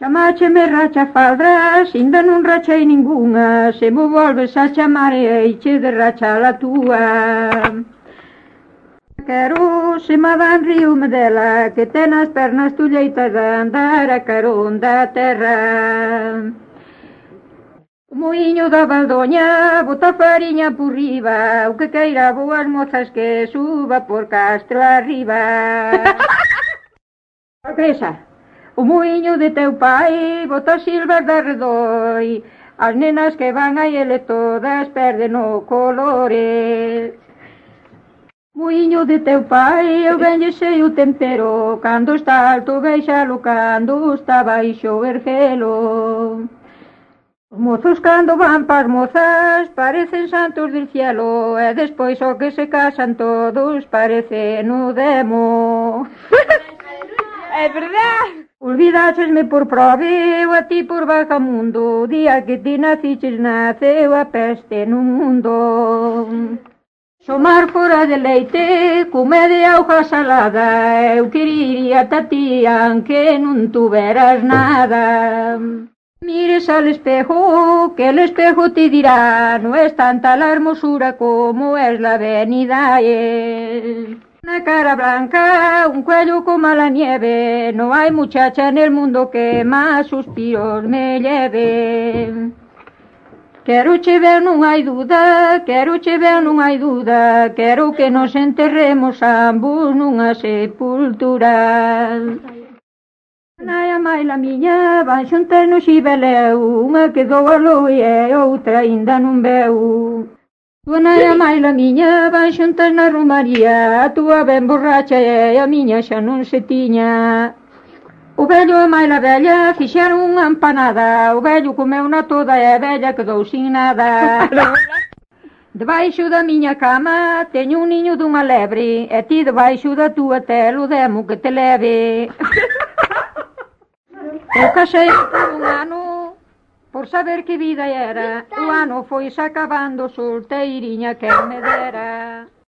Chamácheme racha faldras, ainda non rachei ningunha, se mo volves a chamar eiche de rachar a túa. Quero se me van ríome dela, que ten as pernas tulleitas de andar a carón da terra. O moinho da Valdoña bota fariña por riba, o que queira boas mozas que suba por Castro arriba. Sorpresa! O moinho de teu pai bota silvas de arredoi, as nenas que van a ele todas perden o colores. Moinho de teu pai eu venlle sei o tempero, cando está alto veixalo, cando está baixo erguelo. Os mozos cando van pas mozas parecen santos del cielo, e despois o que se casan todos parecen o demo. É verdade! Olvidásesme por prove, a ti por vagamundo, o día que ti naciches naceu a peste no mundo. Somar fora de leite, comer de auga salada, eu quería tatía que non tuveras nada. Mires al espejo, que el espejo te dirá, no es tanta la hermosura como es la vanidad. Una cara blanca, un cuello como la nieve, no hay muchacha en el mundo que más suspiros me lleve. Quero che ver, non hai duda, quero che ver, non hai duda, quero que nos enterremos ambos nunha sepultura. Nai a maila miña van xuntas no xibeleu, unha quedou a loi e outra aínda non veu. Tua nai a maila miña van xuntas na romaría, a túa ben borracha e a miña xa non se tiña. O vello e maila vella fixeron unha empanada, o vello comeuna toda e a vella quedou sin nada. Debaixo da miña cama teño un niño dunha lebre, e ti debaixo da túa telo demo que te leve. Eu casei por un ano, por saber que vida era, o ano foi se acabando, solteiriña que me dera.